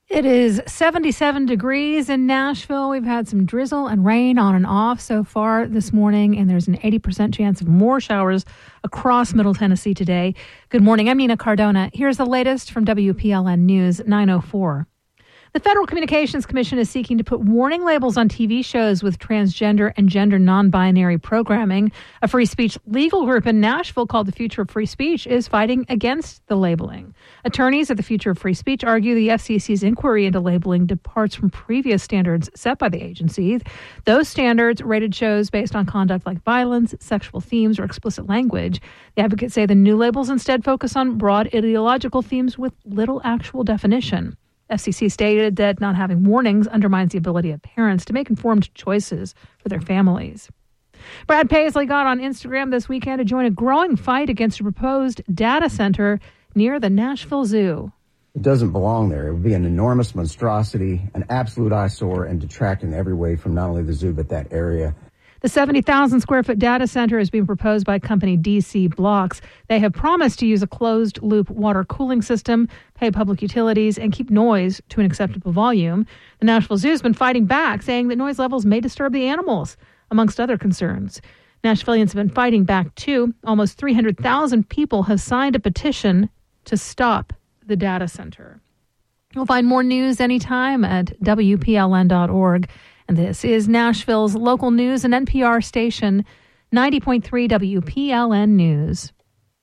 It is 77 degrees in Nashville. We've had some drizzle and rain on and off so far this morning, and there's an 80% chance of more showers across Middle Tennessee today. Good morning. I'm Nina Cardona. Here's the latest from WPLN News 9:04. The Federal Communications Commission is seeking to put warning labels on TV shows with transgender and gender non-binary programming. A free speech legal group in Nashville called the Future of Free Speech is fighting against the labeling. Attorneys at the Future of Free Speech argue the FCC's inquiry into labeling departs from previous standards set by the agency. Those standards rated shows based on conduct like violence, sexual themes, or explicit language. The advocates say the new labels instead focus on broad ideological themes with little actual definition. FCC stated that not having warnings undermines the ability of parents to make informed choices for their families. Brad Paisley got on Instagram this weekend to join a growing fight against a proposed data center near the Nashville Zoo. It doesn't belong there. It would be an enormous monstrosity, an absolute eyesore, and detract in every way from not only the zoo but that area. The 70,000 square foot data center is being proposed by company DC Blocks. They have promised to use a closed loop water cooling system, pay public utilities, and keep noise to an acceptable volume. The Nashville Zoo has been fighting back, saying that noise levels may disturb the animals, amongst other concerns. Nashvillians have been fighting back too. Almost 300,000 people have signed a petition to stop the data center. You'll find more news anytime at WPLN.org. And this is Nashville's local news and NPR station, 90.3 WPLN News.